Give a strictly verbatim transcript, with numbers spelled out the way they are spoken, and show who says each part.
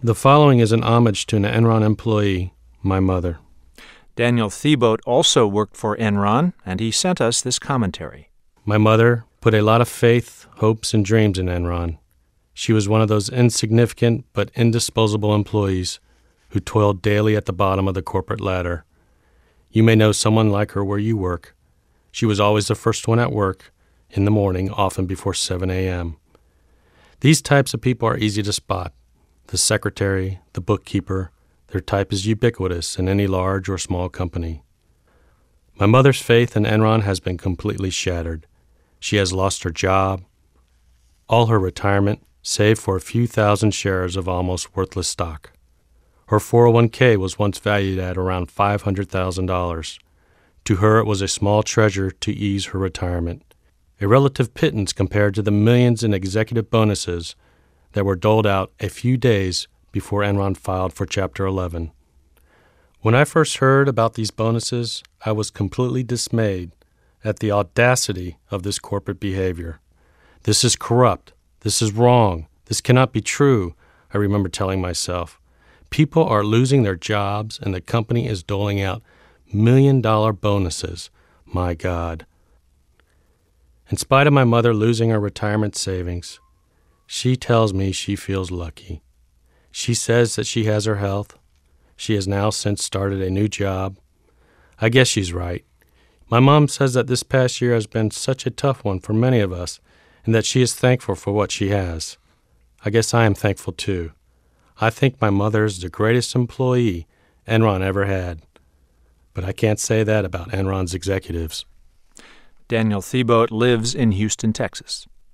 Speaker 1: The following is an homage to an Enron employee, my mother.
Speaker 2: Daniel Thiebaud also worked for Enron, and he sent us this commentary.
Speaker 1: My mother put a lot of faith, hopes, and dreams in Enron. She was one of those insignificant but indisposable employees who toiled daily at the bottom of the corporate ladder. You may know someone like her where you work. She was always the first one at work, in the morning, often before seven a.m. These types of people are easy to spot. The secretary, the bookkeeper, their type is ubiquitous in any large or small company. My mother's faith in Enron has been completely shattered. She has lost her job, all her retirement, save for a few thousand shares of almost worthless stock. Her four oh one k was once valued at around five hundred thousand dollars. To her, it was a small treasure to ease her retirement, a relative pittance compared to the millions in executive bonuses that were doled out a few days before Enron filed for Chapter eleven. When I first heard about these bonuses, I was completely dismayed at the audacity of this corporate behavior. This is corrupt. This is wrong. This cannot be true, I remember telling myself. People are losing their jobs, and the company is doling out million-dollar bonuses. My God. In spite of my mother losing her retirement savings, she tells me she feels lucky. She says that she has her health. She has now since started a new job. I guess she's right. My mom says that this past year has been such a tough one for many of us, and that she is thankful for what she has. I guess I am thankful too. I think my mother is the greatest employee Enron ever had. But I can't say that about Enron's executives.
Speaker 2: Daniel Thiebaud lives in Houston, Texas.